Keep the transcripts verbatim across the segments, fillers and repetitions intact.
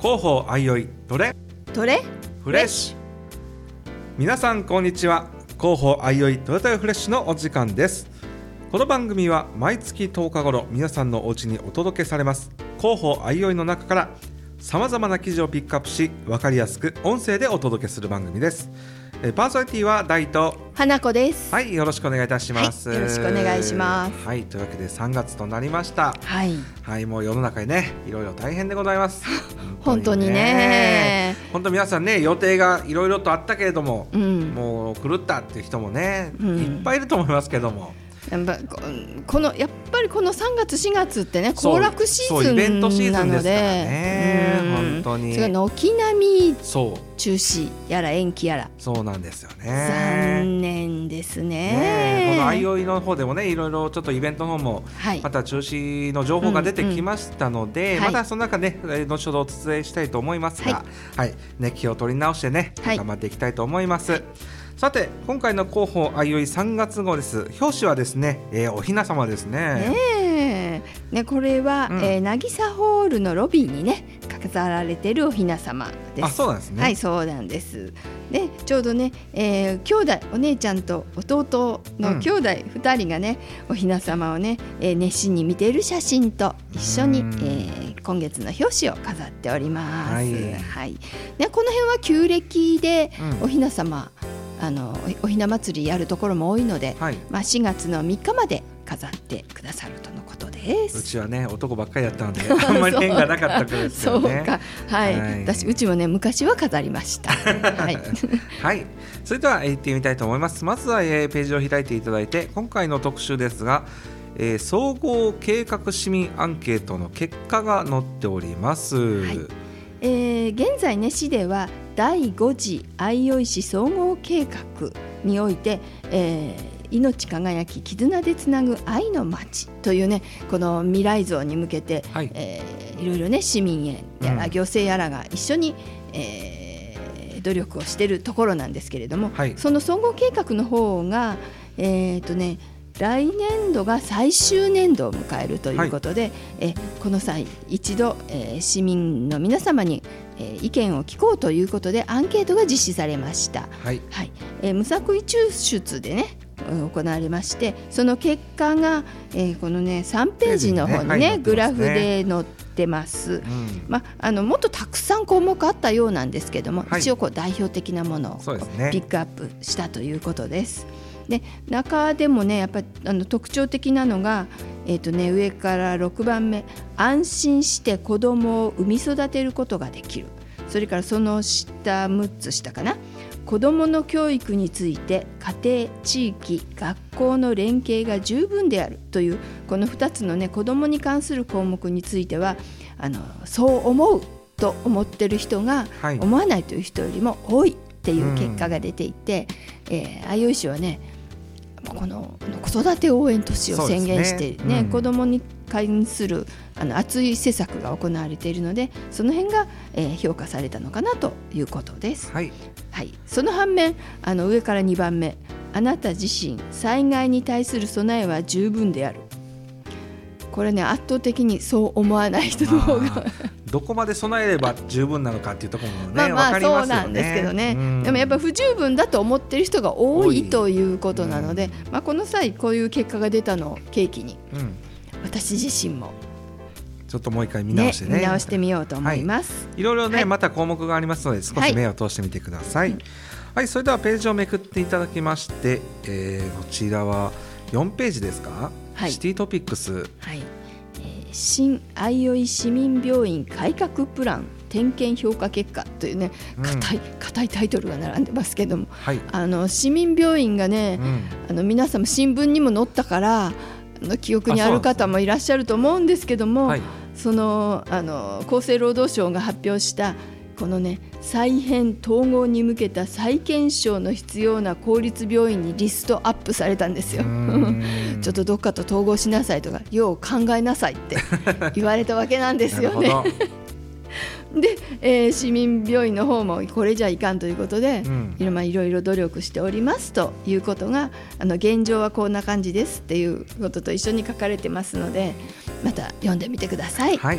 広報あいおいトレトレフレッシュ。皆さんこんにちは。広報あいおいトレトレフレッシュのお時間です。この番組は毎月とおか頃皆さんのお家にお届けされます広報あいおいの中からさまざまな記事をピックアップし、分かりやすく音声でお届けする番組です。えパーソナリティは大と花子です。 はい、よろしくお願いいたします、 はい、よろしくお願いします。 はい、というわけでさんがつとなりました。 はい、 はい、もう世の中にねいろいろ大変でございます本当にね。 本当皆さんね予定がいろいろとあったけれども、うん、もう狂ったっていう人もね、うん、いっぱいいると思いますけども、 やっぱこのやっぱりこのさんがつしがつってね行楽シーズンなので、そうイベントシーズンですからね、うん、本当にそれが軒並み中止やら延期やら、 そうなんですよね。 残念です ね, ねこのあいおいの方でもねいろいろちょっとイベントの方もまた中止の情報が出てきましたので、うんうん、またその中ね後ほどお伝えしたいと思いますが、はいはい、ね、気を取り直してね、はい、頑張っていきたいと思います、はい。さて今回の広報あいおいさんがつ号です。表紙はですね、えー、おひな様ですね。 ねねこれは、うんえー、渚ホールのロビーにね飾られているおひな様です。 あ、そうなんですね。 はい、そうなんです。でちょうどね、えー、兄弟お姉ちゃんと弟の兄弟ふたりがね、うん、おひな様をね、えー、熱心に見ている写真と一緒に、えー、今月の表紙を飾っております。はいはいね、この辺は旧暦でおひな様、うん、あの お, おひな祭りやるところも多いので、はい、まあ、しがつのみっかまで飾ってくださるとのことです。 うちはね男ばっかりやったのであんまり縁がなかったからですよね。 そうか、はい、はい、私うちもね昔は飾りましたはい、 はい、それでは行ってみたいと思います。まずは、えー、ページを開いていただいて、今回の特集ですが、えー、総合計画市民アンケートの結果が載っております。はい、 えー、現在ね市ではだいご次あいおい市総合計画において、えー命輝き絆でつなぐ愛の街というねこの未来像に向けて、はい、えー、いろいろね市民やら行政やらが一緒に、えー、努力をしているところなんですけれども、はい、その総合計画の方が、えーとね、来年度が最終年度を迎えるということで、はい、えこの際一度、えー、市民の皆様にえー、意見を聞こうということでアンケートが実施されました。はいはい、えー、無作為抽出でね行われまして、その結果が、えー、このねさんページの方に ね, ね、はい、グラフで載ってます、うん、まあ、のもっとたくさん項目あったようなんですけども、はい、一応こう代表的なものを、ね、ピックアップしたということです。で中でもねやっぱりあの特徴的なのが、えーとね、上からろくばんめ、安心して子どもを産み育てることができる。それからその下むっつ下かな、子どもの教育について家庭、地域、学校の連携が十分であるというこのふたつのね子どもに関する項目についてはあのそう思うと思ってる人が、はい、思わないという人よりも多いっていう結果が出ていて、うん、えー、あいおい市はねこの子育て応援都市を宣言してね、ね、うん、子どもに関するあの熱い施策が行われているので、その辺が、えー、評価されたのかなということです。はいはい、その反面あの上からにばんめ、あなた自身災害に対する備えは十分である。これね圧倒的にそう思わない人の方がどこまで備えれば十分なのかっていうところもね、 まあまあ分かりますよね。 そうなんですけどね、うん、でもやっぱ不十分だと思っている人が多いということなので、うん、まあ、この際こういう結果が出たのを契機に、うん、私自身もちょっともう一回見直してね、 ね見直してみようと思います。 はい、いろいろね、はい、また項目がありますので少し目を通してみてください。はい、はい、それではページをめくっていただきまして、えー、こちらはよんページですか、はい、シティトピックス、はい、 えー、新あいおい市民病院改革プラン点検評価結果というね硬い、硬いタイトルが並んでますけども、はい、あの市民病院がね、うん、あの皆さんも新聞にも載ったからの記憶にある方もいらっしゃると思うんですけども、 そ, はい、そのあの厚生労働省が発表したこのね再編統合に向けた再検証の必要な公立病院にリストアップされたんですよちょっとどっかと統合しなさいとかよう考えなさいって言われたわけなんですよねで、えー、市民病院の方もこれじゃいかんということで、うん、いろいろ努力しておりますということがあの現状はこんな感じですっていうことと一緒に書かれてますのでまた読んでみてください。 はい、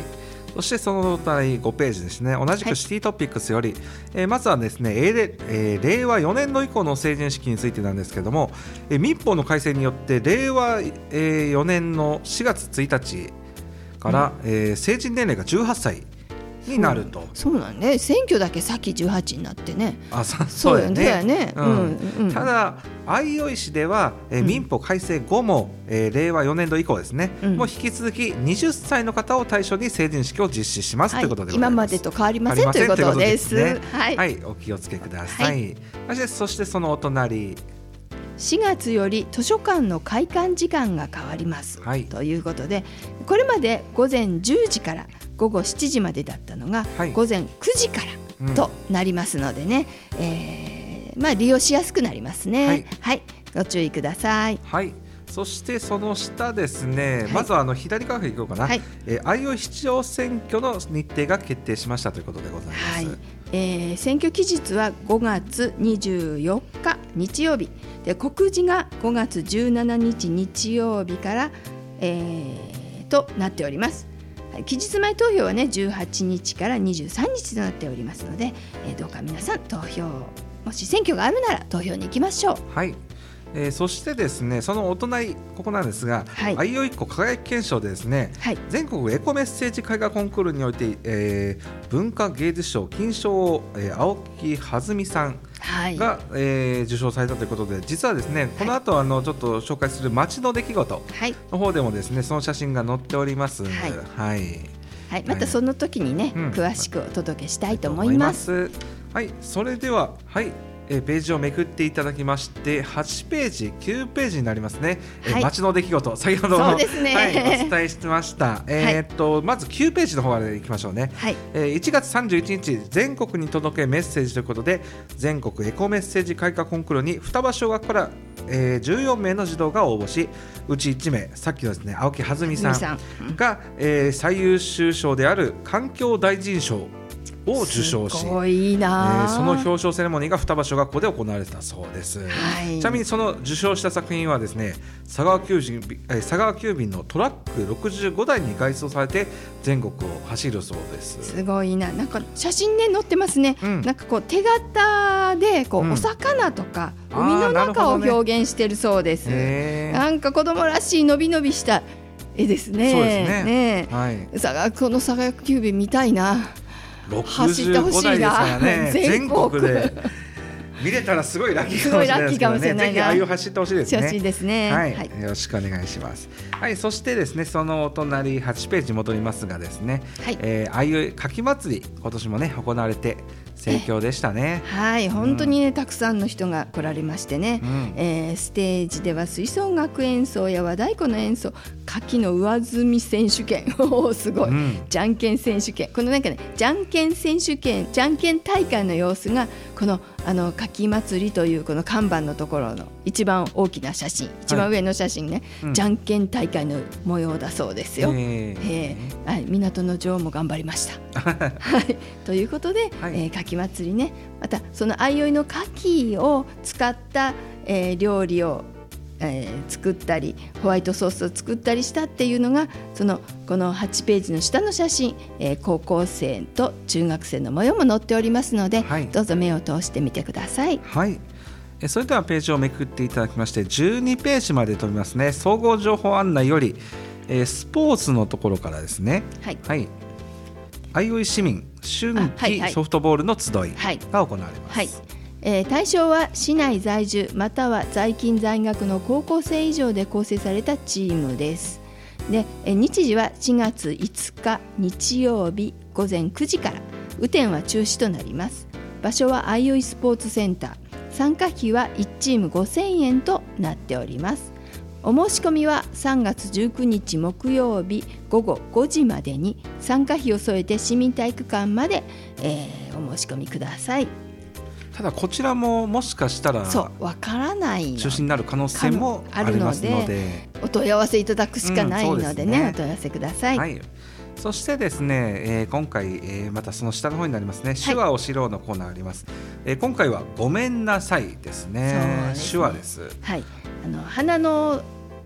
そしてその第ごページですね、同じくシティトピックスより、はい、えー、まずはですね、えーえー、令和よねん度以降の成人式についてなんですけども、えー、民法の改正によって令和、えー、よねんのしがつついたちから、うん、えー、成人年齢がじゅうはっさいになると。 そう、そうなんね、選挙だけさっきじゅうはちになってね。 あ、そそうやね、 ね、うんうんうん、 ただ相生市では、えー、民法改正後も、えー、令和よねん度以降ですね、うん、もう引き続きはたちの方を対象に成人式を実施します、はい、ということでございます。 今までと変わりませんということです。 ね、 はい、 はい、お気をつけください、はい、そしてそのお隣、 しがつより図書館の開館時間が変わります、はい、ということで、これまで午前じゅうじからごごしちじまでだったのが、はい、午前くじからとなりますのでね、うん、えーまあ、利用しやすくなりますね、はいはい、ご注意ください。 はい、そしてその下ですね、はい、まずはあの左側いこうかな、はい、えー、相生市長選挙の日程が決定しましたということでございます、はい、 えー、選挙期日はごがつにじゅうよっか日曜日で、告示がごがつじゅうしちにち日曜日から、えー、となっております。期日前投票はねじゅうはちにちからにじゅうさんにちとなっておりますので、えー、どうか皆さん投票、もし選挙があるなら投票に行きましょう。 はい、えー、そしてですね、そのお隣ここなんですが、はい、相生一個輝き検証でですね、はい、全国エコメッセージ絵画コンクールにおいて、えー、文化芸術賞金賞を、えー、青木はずみさんが、はい、えー、受賞されたということで、実はですねこの後あのちょっと紹介する街の出来事の方でもですね、その写真が載っております。はい、はいはい、またその時にね、うん、詳しくお届けしたいと思います。 はい、それでは、はい、えー、ページをめくっていただきまして、はちページきゅうページになりますね、はい、えー、街の出来事、先ほども、ね、はい、お伝えしてました、えーっとはい、まずきゅうページの方までいきましょうね、はい、えー、いちがつさんじゅういちにち全国に届けメッセージということで、全国エコメッセージ絵画コンクールに双葉小学校から、えー、じゅうよんめいの児童が応募し、うちいちめい、さっきのですね青木はずみさんが、えー、最優秀賞である環境大臣賞を受賞し、 すごいな、 えー、その表彰セレモニーが双葉小学校で行われたそうです、はい、ちなみにその受賞した作品はですね、佐川急便、えー、佐川急便のトラックろくじゅうごだいに外装されて全国を走るそうです。 すごいな、なんか写真ね載ってますね、うん、なんかこう手形でこう、うん、お魚とか海の中を表現してるそうです。 な,、ね、なんか子供らしいのびのびした絵ですね。 そうですね、 ね、はい、佐川この佐川急便見たいな、 ろくじゅうごだいですからね、全国で見れたらすごいラッキーかもしれないですけどね、ぜひああいう走ってほしいですね。 欲しいですね、 はいはい、 よろしくお願いします。はい、そしてですね、そのお隣はちページ戻りますがですね、はい、えー、ああいうかき祭り今年もね行われて盛況でしたね。 はい、本当にね、うん、たくさんの人が来られましてね、うん、えー、ステージでは吹奏楽演奏や和太鼓の演奏、かきの上積み選手権おすごい、うん、じゃんけん選手権、このなんかねじゃんけん選手権じゃんけん大会の様子がこのあのかき祭りというこの看板のところの一番大きな写真、一番上の写真ね、はい、じゃんけん大会の模様だそうですよ。えーえーはい、港の女王も頑張りましたはい、ということで、はい、えー、かき祭りね、またその相生のかきを使った、えー、料理を、えー、作ったりホワイトソースを作ったりしたっていうのがそのこのはちページの下の写真、えー、高校生と中学生の模様も載っておりますので、はい、どうぞ目を通してみてください。 はい、それではページをめくっていただきましてじゅうにページまで飛びますね。総合情報案内より、えー、スポーツのところからですね、はいはい、相生市民春季ソフトボールの集いが行われます、はいはい、 えー、対象は市内在住または在勤在学の高校生以上で構成されたチームです。で、えー、日時はしがついつか日曜日ごぜんくじから、雨天は中止となります。場所は相生スポーツセンター、参加費はいちチームごせんえんとなっております。お申し込みはさんがつじゅうくにち木曜日ごごごじまでに参加費を添えて市民体育館まで、えー、お申し込みください。 ただこちらももしかしたらそうわからない中止になる可能性もありますのでお問い合わせいただくしかないのでね、うん、ねお問い合わせください。はい、 そしてですね、えー、今回、えー、またその下の方になりますね、手話を知ろうのコーナーあります、えー、今回はごめんなさいですね。手話です。 はい、あの鼻の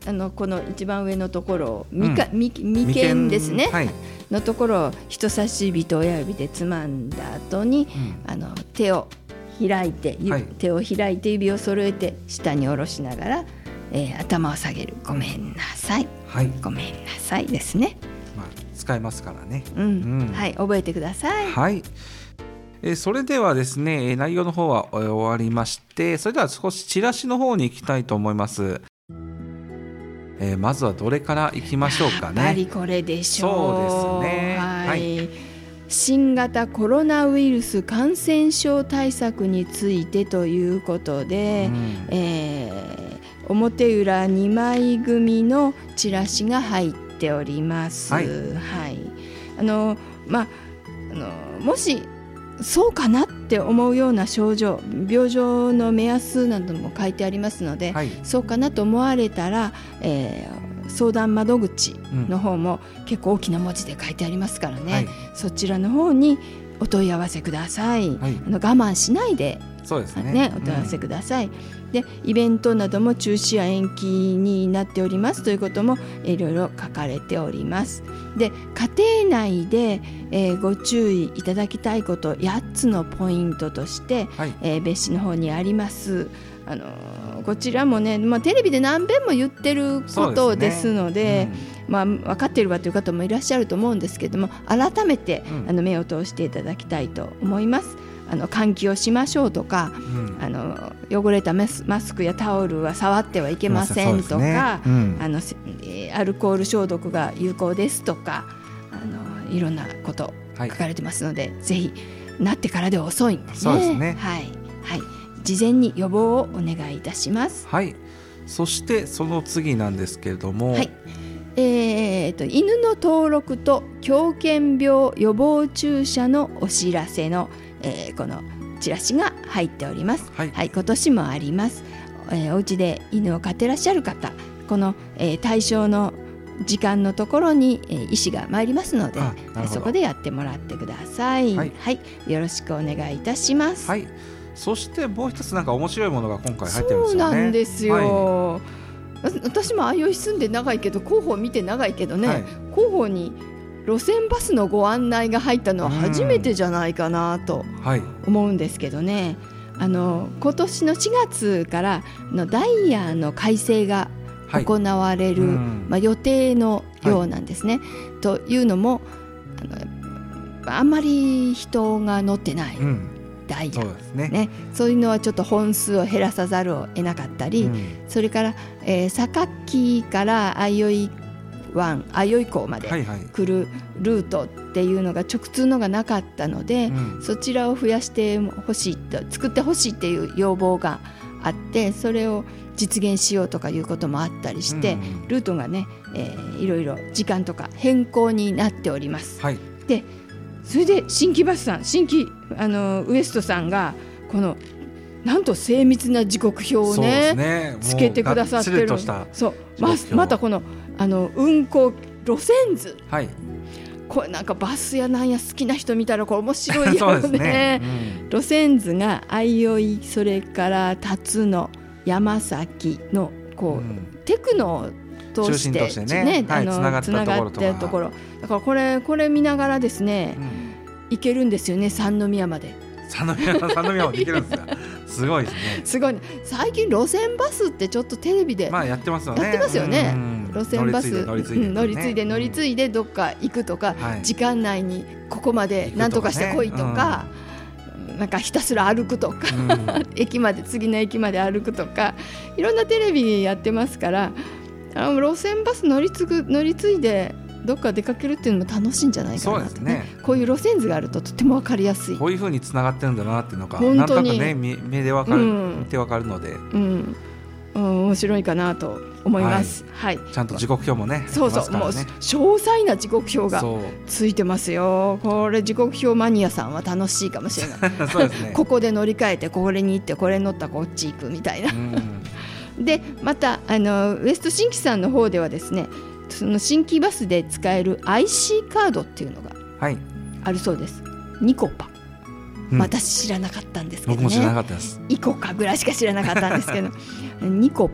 あのこの一番上のところを眉間、うん、眉間ですね、はい、のところを人差し指と親指でつまんだ後に、うん、あの手を開いて、はい、手を開いて指を揃えて下に下ろしながら、えー、頭を下げる。ごめんなさい、はい、ごめんなさいですね。 まあ、使えますからね、 うんうん、はい、覚えてください。 はい、えー、それではですね、内容の方は終わりまして、それでは少しチラシの方に行きたいと思います。えー、まずはどれからいきましょうかね。 やっぱりこれでしょう。 そうですね、 はいはい、 新型コロナウイルス感染症対策についてということで、うん、えー、表裏にまい組のチラシが入っております。はい、はい、あのまあ、あのもしそうかなって思うような症状、病状の目安なども書いてありますので、はい、そうかなと思われたら、えー、相談窓口の方も結構大きな文字で書いてありますからね、はい、そちらの方にお問い合わせください。はい、あの我慢しないで、 そうですね、 ね、お問い合わせください。うん、でイベントなども中止や延期になっておりますということもいろいろ書かれております。で家庭内で、えー、ご注意いただきたいことやっつのポイントとして、はい、えー、別紙の方にあります。あのー、こちらもね、まあ、テレビで何遍も言ってることですので、うん、まあ、分かっているわという方もいらっしゃると思うんですけども、改めて、うん、あの目を通していただきたいと思います。あの換気をしましょうとか、うん、あの汚れたマスクやタオルは触ってはいけませんとか、ね、うん、あのアルコール消毒が有効ですとか、あのいろんなこと書かれてますので、はい、ぜひなってからでは遅いんですね。そうですね、はいはい、事前に予防をお願いいたします。 はい、そしてその次なんですけれども、はい、 えー、と犬の登録と狂犬病予防注射のお知らせの、えー、このチラシが入っております。はい、はい、今年もあります。えー、お家で犬を飼ってらっしゃる方、この、えー、対象の時間のところに、えー、医師が参りますので、そこでやってもらってください。はい、はい、よろしくお願いいたします。 はい、そしてもう一つなんか面白いものが今回入ってるんですよね。 そうなんですよ。はい、私もあいおい住んで長いけど、広報見て長いけどね、はい、広報に路線バスのご案内が入ったのは初めてじゃないかなと思うんですけどね、はい、あの今年のしがつからのダイヤの改正が行われる、はい、まあ、予定のようなんですね、はい、というのも あのあんまり人が乗ってない、うん、ダイヤ、そうですね、ね、そういうのはちょっと本数を減らさざるを得なかったり、うん、それから、えー、榊から相生湾相生港まで来るルートっていうのが直通のがなかったので、うん、そちらを増やしてほしいと、作ってほしいっていう要望があって、それを実現しようとかいうこともあったりして、うん、ルートがね、えー、いろいろ時間とか変更になっております。はい、でそれで新規バスさん、新規あのウエストさんがこのなんと精密な時刻表を ね, ねつけてくださってる。そう ま, またこのあの運行路線図、はい、これなんかバスやなんや好きな人見たらこれ面白いよ ね, ね、うん、路線図が相生、それから辰野、山崎のこう、うん、テクノとして、中心としてね、はい、つながってるところ、だからこれこれ見ながらですね、うん、行けるんですよね、三宮まで。 三宮三宮まで行けるんですか。すごいですね。 すごい、ね、最近路線バスってちょっとテレビで、 まあ、やってますよね。 やってますよね。路線バス乗り継いで乗り継いで乗り継いでどっか行くとか、はい、時間内にここまで何とかしてこいとか、うん、なんかひたすら歩くとか、うん、駅まで次の駅まで歩くとか、いろんなテレビやってますから、あの路線バス乗り継ぐ乗り継いでどっか出かけるっていうのも楽しいんじゃないかなと、ね。そうですね。こういう路線図があるととても分かりやすい。 こういう風につながってるんだなっていうのがなんとなくね、目で分かる、うん、見て分かるので、 うんうん、面白いかなと思います。はいはい、 ちゃんと時刻表もね、 そうそう、ね、もう詳細な時刻表がついてますよ。これ時刻表マニアさんは楽しいかもしれない。そうですね。ここで乗り換えてこれに行ってこれ乗ったらこっち行くみたいな。うん、でまたあのウエスト新規さんの方ではですね、その新規バスで使える アイシー カードっていうのがあるそうです。ニコパ、うん、私知らなかったんですけどね。 僕も知らなかったです。 イコカぐらいしか知らなかったんですけどニコパ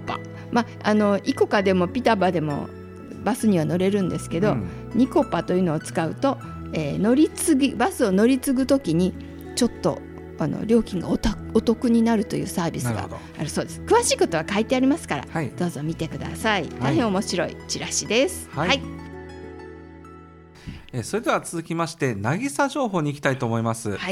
まあ、あのイコカでもピタバでもバスには乗れるんですけど、うん、ニコパというのを使うと、えー、乗り継ぎバスを乗り継ぐときにちょっとあの料金が お, たお得になるというサービスがあるそうです。詳しいことは書いてありますから、はい、どうぞ見てください。大変面白いチラシです。はい、はい、 えそれでは続きまして渚情報に行きたいと思います。はい、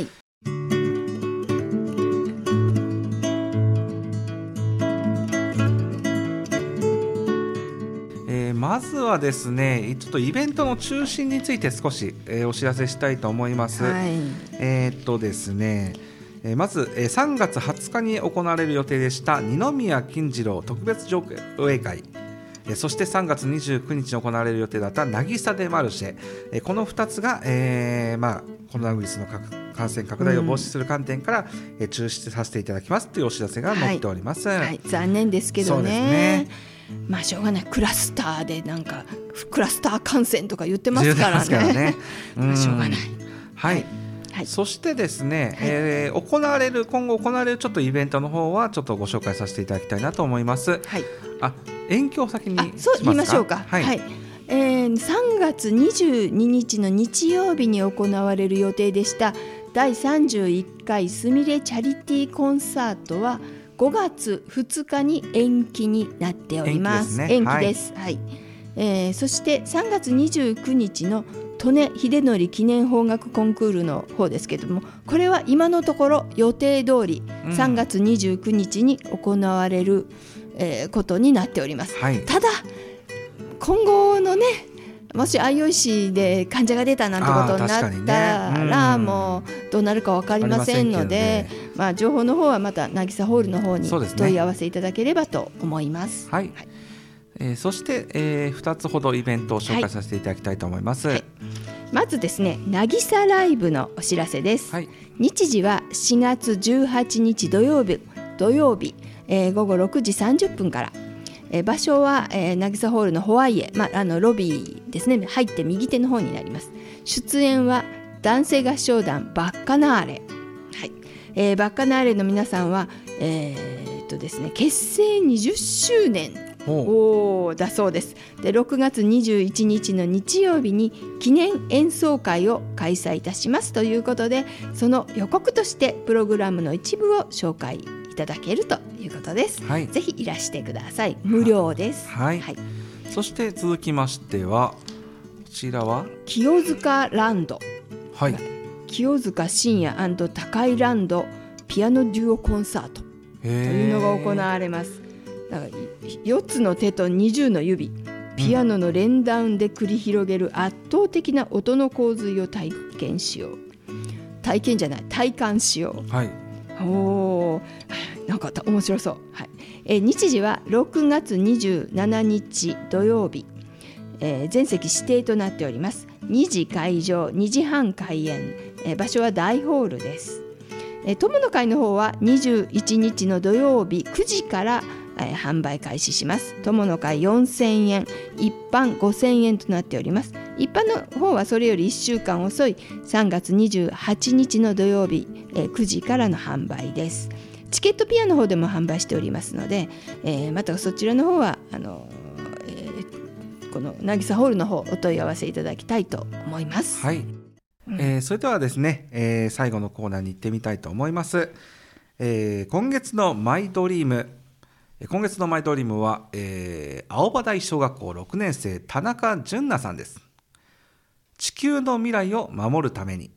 えー、まずはですねちょっとイベントの中心について少し、えー、お知らせしたいと思います。はい、えー、っとですねえー、まず、えー、さんがつはつかに行われる予定でした二宮金次郎特別上映会、えー、そしてさんがつにじゅうくにちに行われる予定だった渚でマルシェ、えー、このふたつが、えーまあ、コロナウイルスの感染拡大を防止する観点から、うんえー、中止させていただきますというお知らせが載っております。はいはい、残念ですけど ね, そうですねまあしょうがないクラスターでなんかクラスター感染とか言ってますから ね, からねまあしょうがない。 はい、はいはい、そしてですね、はいえー、行われる今後行われるちょっとイベントの方はちょっとご紹介させていただきたいなと思います。はい、あ延期を先にしますか。 そう言いましょうか。はいはいえー、さんがつにじゅうににちの日曜日に行われる予定でしただいさんじゅういっかいすみれチャリティーコンサートはごがつふつかに延期になっております。延期です、ねはいはいえー、そしてさんがつにじゅうくにちの利根秀則記念邦楽コンクールの方ですけれどもこれは今のところ予定通りさんがつにじゅうくにちに行われる、えー、ことになっております。はい、ただ今後のねもし相生市で患者が出たなんてことになったら、ね、もうどうなるか分かりませんので、まあ、情報の方はまた渚ホールの方に問い合わせいただければと思います。はいはいえー、そして、えー、ふたつほどイベントを紹介させていただきたいと思います。はいはい、 まずですね渚ライブのお知らせです。はい、日時はしがつじゅうはちにち土曜日、土曜日、えー、ごごろくじさんじゅっぷんから、えー、場所は、えー、渚ホールのホワイエ、まあ、あのロビーですね入って右手の方になります。出演は男性合唱団バッカナーレ、はいえー、バッカナーレの皆さんは、えーっとですね、結成にじゅっしゅうねんおだそうです。でろくがつにじゅういちにちの日曜日に記念演奏会を開催いたしますということでその予告としてプログラムの一部を紹介いただけるということです。はい、ぜひいらしてください。無料です。はいはい、 そして続きましてはこちらは清塚ランド、はい、清塚信也&高井ランドピアノデュオコンサートというのが行われます。だからよっつの手とにじゅうの指ピアノの連弾で繰り広げる圧倒的な音の洪水を体験しよう体験じゃない体感しよう、はい、おなんか面白そう、はい、え日時はろくがつにじゅうしちにち土曜日、えー、全席指定となっております。にじ開場にじはん開演、えー、場所は大ホールです。えー、友の会の方はにじゅういちにちの土曜日くじからえー、販売開始します。友の会よんせんえん一般ごせんえんとなっております。一般の方はそれよりいっしゅうかん遅いさんがつにじゅうはちにちの土曜日、えー、くじからの販売です。チケットピアの方でも販売しておりますので、えー、またそちらの方はあの、えー、この渚ホールの方お問い合わせいただきたいと思います。はい、 うんえー、それではですね、えー、最後のコーナーに行ってみたいと思います。えー、今月のマイドリーム今月のマイドリームは、えー、青葉台小学校ろくねんせい田中純奈さんです。地球の未来を守るために。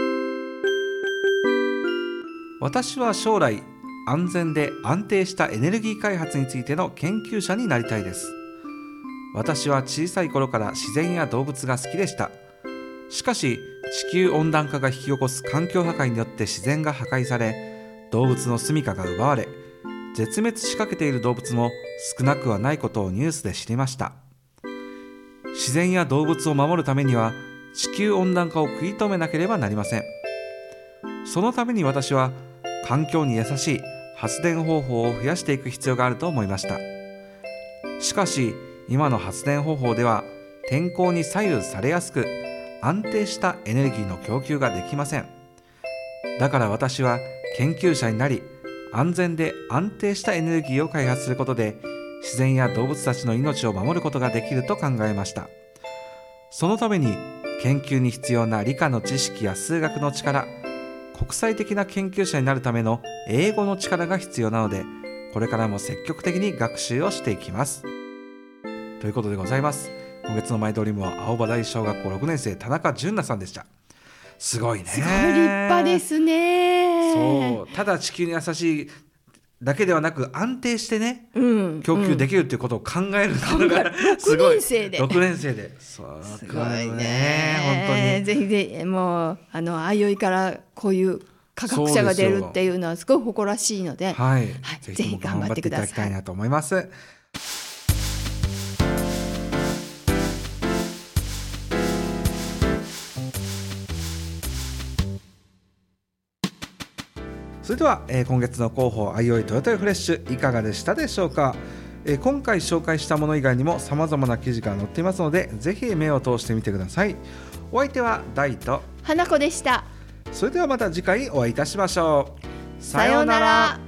私は将来安全で安定したエネルギー開発についての研究者になりたいです。私は小さい頃から自然や動物が好きでした。しかし地球温暖化が引き起こす環境破壊によって自然が破壊され動物の住処が奪われ絶滅しかけている動物も少なくはないことをニュースで知りました。自然や動物を守るためには地球温暖化を食い止めなければなりません。そのために私は環境に優しい発電方法を増やしていく必要があると思いました。しかし今の発電方法では天候に左右されやすく安定したエネルギーの供給ができません。だから私は研究者になり安全で安定したエネルギーを開発することで自然や動物たちの命を守ることができると考えました。そのために研究に必要な理科の知識や数学の力、国際的な研究者になるための英語の力が必要なので、これからも積極的に学習をしていきます。ということでございます。今月のマイドリームは青葉台小学校ろくねん生田中純奈さんでした。すごいね。 すごい立派ですね。 そう、ただ地球に優しいだけではなく安定してね、うん、供給できるということを考えるのが、うん、すごい。ろくねん生でろくねん生で、そうすごいね。本当にぜひぜひもうあのあいおいからこういう科学者が出るっていうのはすごい誇らしいので、 はい、 はい、ぜひ頑張ってください。 ぜひ頑張っていただきたいなと思います。それでは、えー、今月の広報あいおいトヨタフレッシュいかがでしたでしょうか。えー、今回紹介したもの以外にも様々な記事が載っていますので、ぜひ目を通してみてください。お相手は大と花子でした。 それではまた次回お会いいたしましょう。 さようなら。